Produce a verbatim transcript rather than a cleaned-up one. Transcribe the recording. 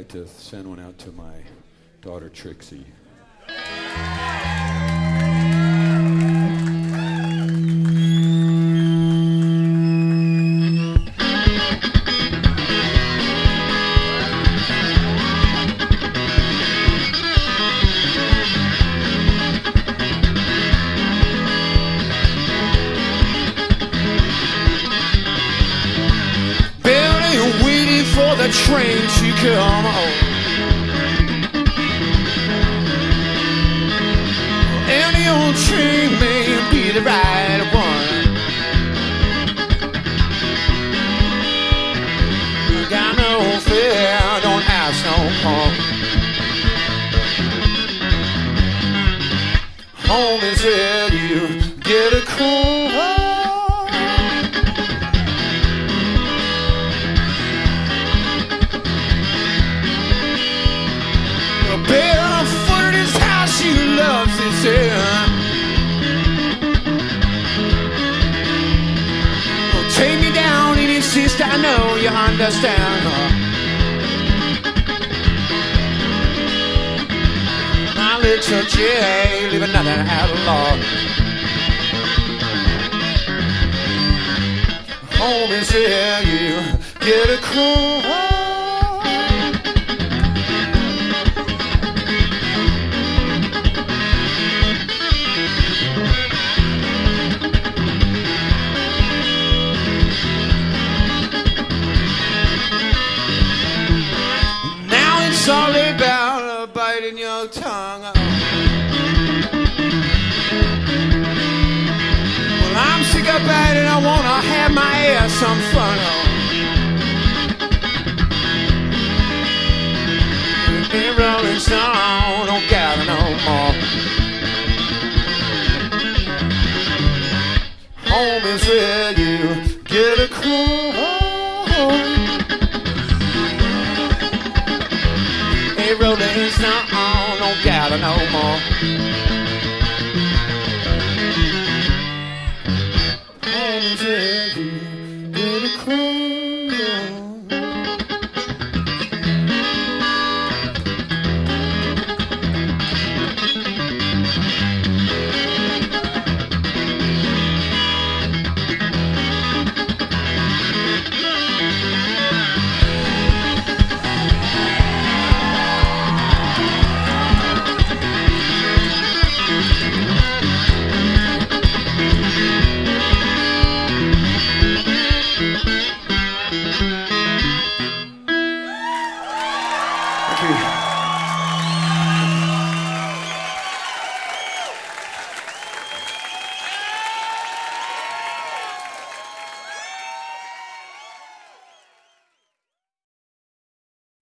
to send one out to my daughter Trixie. The train to come home, any old train may be the right one. Got no fear, don't ask no more. Home is where you get a call. Barefoot is how she loves it, yeah. Well, take me down and insist, I know you understand. My little J, leaving nothing at all. Home is where you get a call. It's all about biting your tongue. Well, I'm sick of biting, I wanna have my ass some fun. Ain't rolling stone, don't gather no more. Home is where you get a call. Rolling stone, don't gather no more.